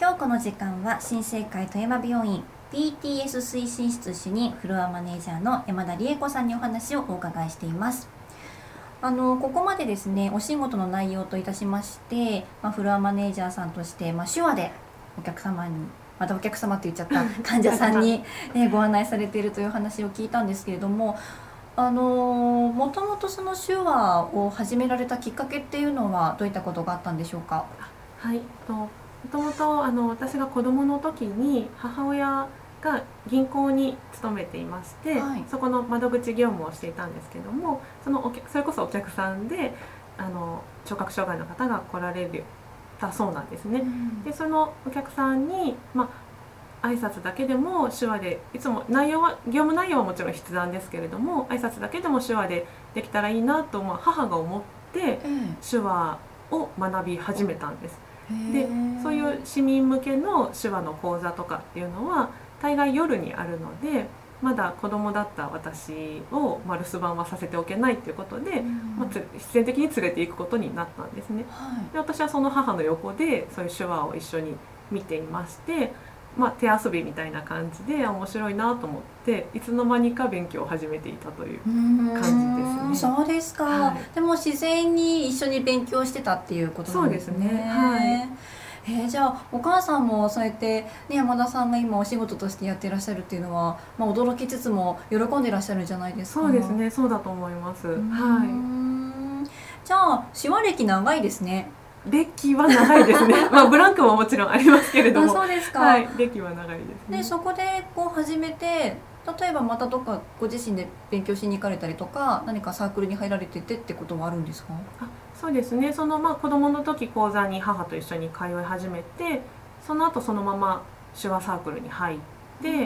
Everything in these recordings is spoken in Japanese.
今日この時間は新生会富山病院 PTS 推進室主任フロアマネージャーの山田理恵子さんにお話をお伺いしています。ここまでですね、お仕事の内容といたしまして、フロアマネージャーさんとして、手話でお客様に、またお客様って言っちゃった患者さんに、ご案内されているという話を聞いたんですけれども、もともとその手話を始められたきっかけっていうのはどういったことがあったんでしょうか？ はい、もともと私が子どもの時に母親が銀行に勤めていまして、 はい、 そこの窓口業務をしていたんですけども、それこそお客さんで聴覚障害の方が来られたそうなんですね。でそのお客さんに、挨拶だけでも手話で、いつも業務内容はもちろん筆談ですけれども、挨拶だけでも手話でできたらいいなと、母が思って手話を学び始めたんです。でそういう市民向けの手話の講座とかっていうのは大概夜にあるので、まだ子供だった私を留守番はさせておけないということで、必然的に連れていくことになったんですね。で私はその母の横でそういう手話を一緒に見ていまして、手遊びみたいな感じで面白いなと思って、いつの間にか勉強を始めていたという感じですね。 そうですか、はい、でも自然に一緒に勉強してたっていうことなんですね。 そうですね、はい。 じゃあお母さんもそうやって、山田さんが今お仕事としてやっていらっしゃるっていうのは、驚きつつも喜んでいらっしゃるんじゃないですか？ そうですね、そうだと思います。はい。 じゃあ手話歴長いですね。 歴は長いですねブランクももちろんありますけれども。 そうですか、 はい、歴は長いですね。 でそこで始めて、例えばまたどっかご自身で勉強しに行かれたりとか、何かサークルに入られててってことはあるんですか？ そうですね、子供の時講座に母と一緒に通い始めて、その後そのまま手話サークルに入って、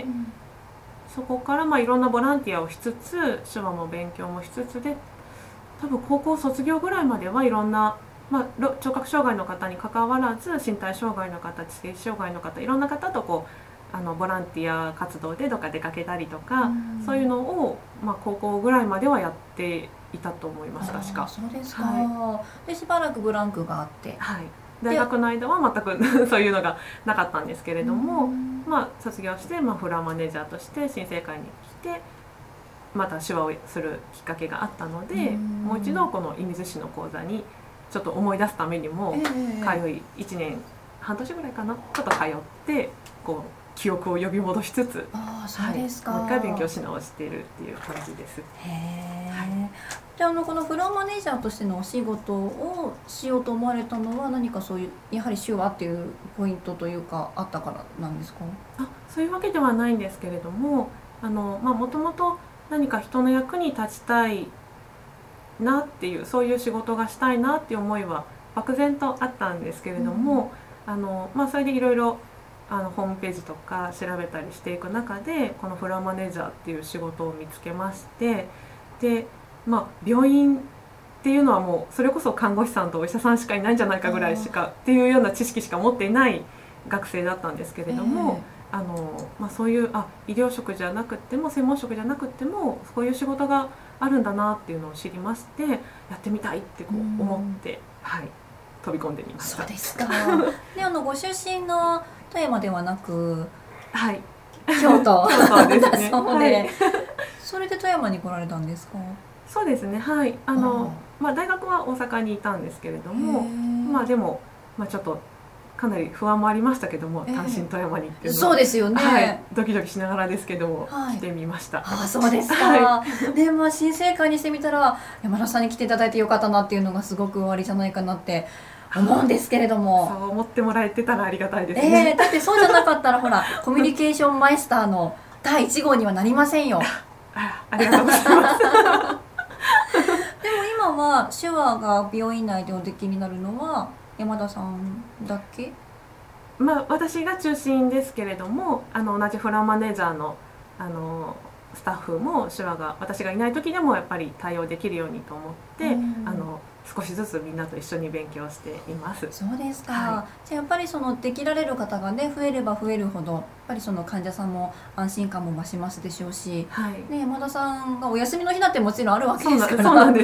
そこからいろんなボランティアをしつつ手話も勉強もしつつで、多分高校卒業ぐらいまではいろんな、聴覚障害の方に関わらず身体障害の方、知性障害の方、いろんな方とボランティア活動でどっか出かけたりとか、そういうのを、高校ぐらいまではやっていたと思います。確か。 そうですか、はい、でしばらくブランクがあって、 はい、大学の間は全くそういうのがなかったんですけれども、卒業して、フロアマネージャーとして新生会に来てまた手話をするきっかけがあったので、もう一度この射水市の講座にちょっと思い出すためにも通い、1年半年ぐらいかな、ちょっと通って記憶を呼び戻しつつ、 そうですか、 もう一回勉強し直しているっていう感じです。 でこのフロアマネージャーとしてのお仕事をしようと思われたのは、何かそういうやはり手話っていうポイントというかあったからなんですか？ そういうわけではないんですけれども、もともと何か人の役に立ちたいなっていう、そういう仕事がしたいなっていう思いは漠然とあったんですけれども、それでいろいろホームページとか調べたりしていく中で、このフロアマネージャーっていう仕事を見つけまして、で、病院っていうのはもうそれこそ看護師さんとお医者さんしかいないんじゃないかぐらいしかっていうような知識しか持っていない学生だったんですけれども、そういう医療職じゃなくっても専門職じゃなくってもそういう仕事があるんだなっていうのを知りまして、やってみたいって思って、飛び込んでみました。 そうですかでご出身が富山ではなく、京都ですね。そうで、それで富山に来られたんですか？ そうですね、はい。大学は大阪にいたんですけれども、でも、ちょっとかなり不安もありましたけども、単身富山にっていうのは、 そうですよね、 ドキドキしながらですけども、来てみました。 そうですか、で新生会にしてみたら山田さんに来ていただいてよかったなっていうのがすごく終わりじゃないかなって思うんですけれども。 そう思ってもらえてたらありがたいですね。 だってそうじゃなかったらほらコミュニケーションマイスターの第1号にはなりませんよ。 ありがとうございますでも今は手話が病院内でおできになるのは山田さんだけ？ 私が中心ですけれども、同じフロアマネージャーのスタッフも手話が私がいない時でもやっぱり対応できるようにと思って、少しずつみんなと一緒に勉強しています。 そうですか、じゃあやっぱりできられる方が増えれば増えるほどやっぱり患者さんも安心感も増しますでしょうし、山田さんがお休みの日だってもちろんあるわけですから、 そうなんです、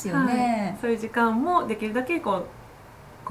それも安心ですよね。 そういう時間もできるだけこの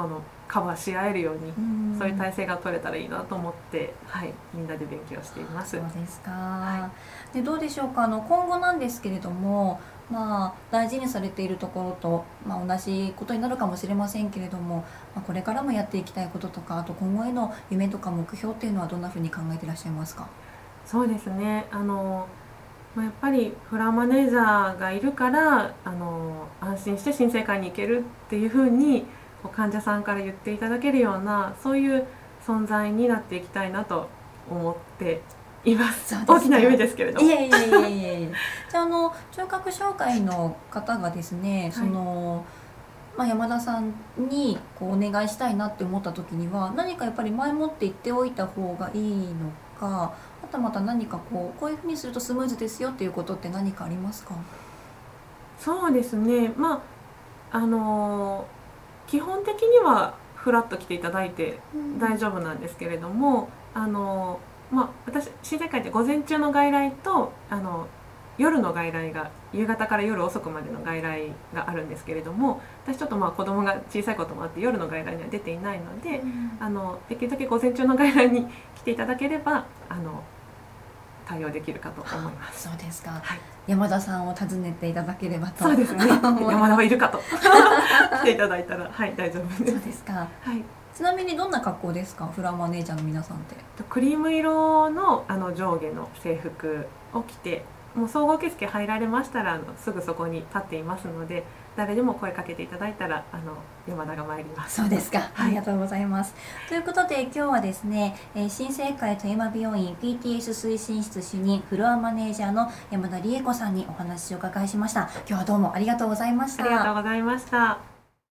カバーし合えるように、そういう態体制が取れたらいいなと思って、みんなで勉強しています。 そうですか。でどうでしょうか、今後なんですけれども、大事にされているところと、同じことになるかもしれませんけれども、これからもやっていきたいこととか、あと今後への夢とか目標っていうのはどんなふうに考えていらっしゃいますか？ そうですね、やっぱりフロアマネージャーがいるから安心して新生会に行けるっていうふうに患者さんから言っていただけるような、そういう存在になっていきたいなと思っています。大きな夢ですけれども。 いえいえいえいえ。じゃあ聴覚障害の方がですね、山田さんにお願いしたいなって思った時には、何かやっぱり前もって言っておいた方がいいのか、あとまた何かこういうふうにするとスムーズですよっていうことって何かありますか？ そうですね、基本的にはフラッと来ていただいて大丈夫なんですけれども、私新生会って午前中の外来と夜の外来が、夕方から夜遅くまでの外来があるんですけれども、私ちょっと子供が小さいこともあって夜の外来には出ていないので、できるだけ午前中の外来に来ていただければ対応できるかと思います。 そうですか。山田さんを訪ねていただければと。 そうですね。山田はいるかと来ていただいたら大丈夫です。 そうですか。ちなみにどんな格好ですか、フロアマネージャーの皆さんって？ クリーム色の上下の制服を着て、もう総合受付入られましたらすぐそこに立っていますので、誰でも声かけていただいたら山田が参ります。 そうですか。ありがとうございます。ということで今日はですね、新生会富山病院 PTS 推進室主任フロアマネージャーの山田理恵子さんにお話をお伺いしました。今日はどうもありがとうございました。 ありがとうございました。